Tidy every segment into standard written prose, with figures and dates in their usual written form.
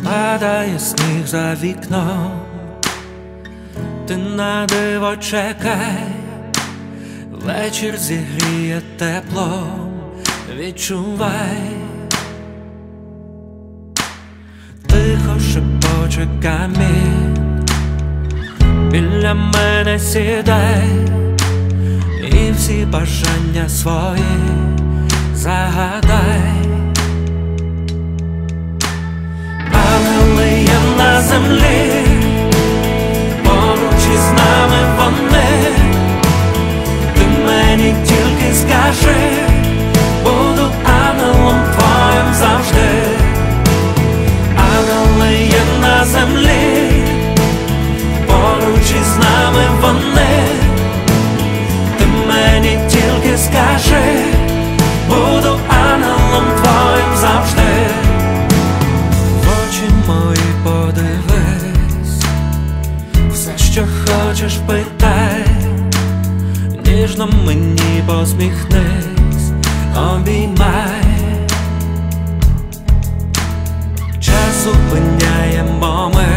Падає сніг за вікном, ти на диво чекай, вечір зігріє теплом, відчувай. Тихо шепоче камінь, біля мене сідай, і всі бажання свої загадай. Ангели є на землі, поруч із нами вони. Ти мені тільки скажи, буду ангелом твоїм завжди. Ангели є на землі, поруч із нами вони. Ти мені тільки скажи, буду ангелом твоїм завжди. Мої подивись, все, що хочеш, питай, ніжно мені посміхнись, обіймай. Час зупиняємо ми,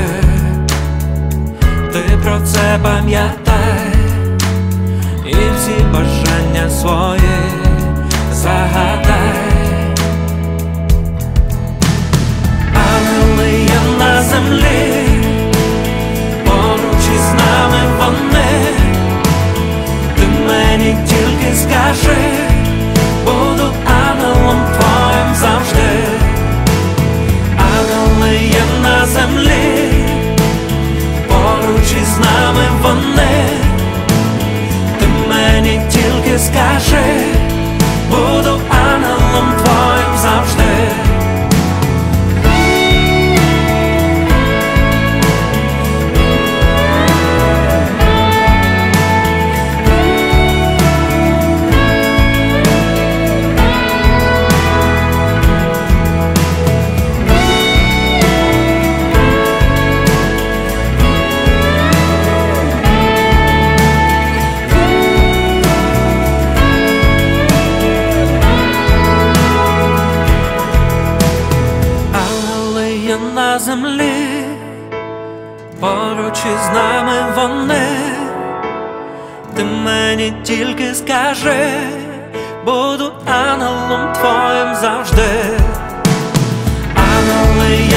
ти про це пам'ятай, і всі бажання свої загадай. Ангели є на землі, поруч із нами вони. Ти мені тільки скажи, буду ангелом твоїм завжди. Ангели є на землі, поруч із нами вони. Ти мені тільки скажи, буду ангелом твоїм завжди. На землі, поруч із нами вони. Ти мені тільки скажи, буду ангелом твоїм завжди. Ангели